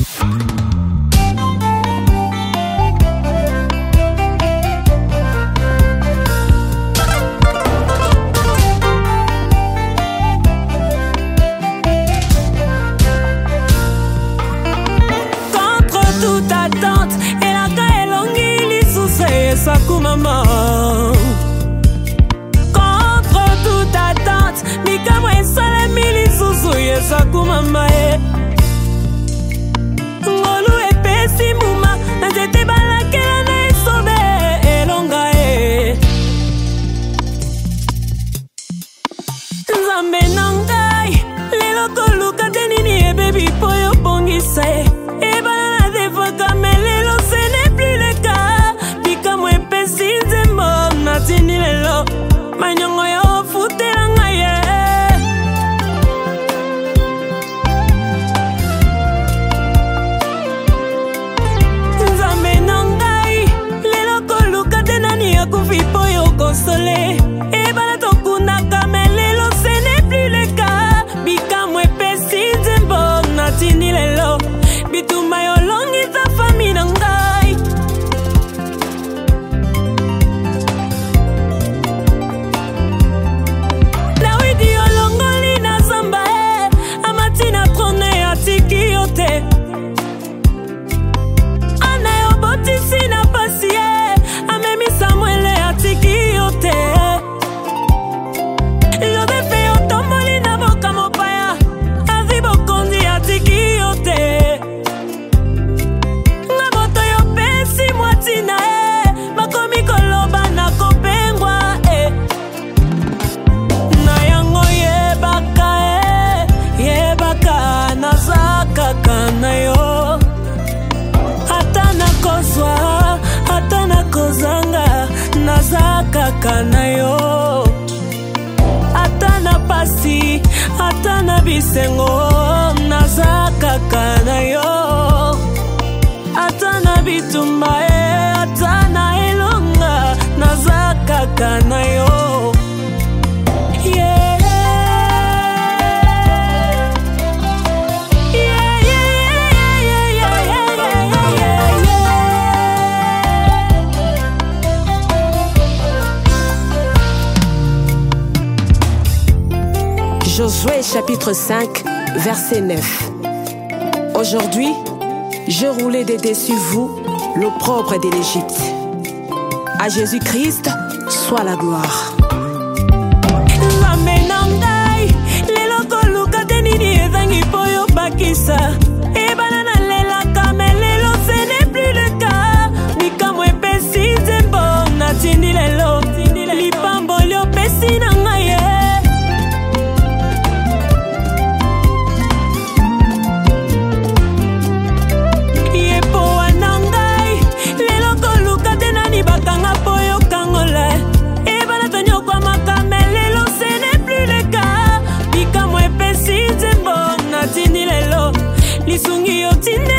Maman, contre toute attente, Mikamwe Salamili Susu Yesaku mama Ngolu epesi muma, Nzete balakela na isobe elonga Nzambe nangai, lelo koluka tenini baby poyo bongisa Ebala na defaka melelo ce n'est plus le cas Mikamwe epesi nzembo natini lelo Manyongo yo futela ngaye Nzambe nangai lelo koluka tenani ya kufipo yo konsole Ebala tokuna kamelelo ce n'est plus le cas Mikamwe epesi nzembo natini lelo Bituma yo longisa fami nangai Dawidi yo longoli na zamba Amatina trone ya tiki yote Ana yo botisi na pasi Amemi Samuele ya tiki yote Yodefe yo tomboli na boka mopaya Azi bokondi ya tiki yote Ngaboto yo pesi mwatina Makomi koloba na kopengwa Na yango yebaka nazaka kana yo Hata nakozwa, hata nakozanga Nazaka kana yo Hata na pasi, hata na bisengo Nazaka kana yo Hata na bitumba hata na elonga Nazaka kana yo Yeah Josué chapitre 5, verset 9. Aujourd'hui, je roulais dessus vous l'opprobre de l'Égypte. À Jésus-Christ soit la gloire. Lisungi yo tini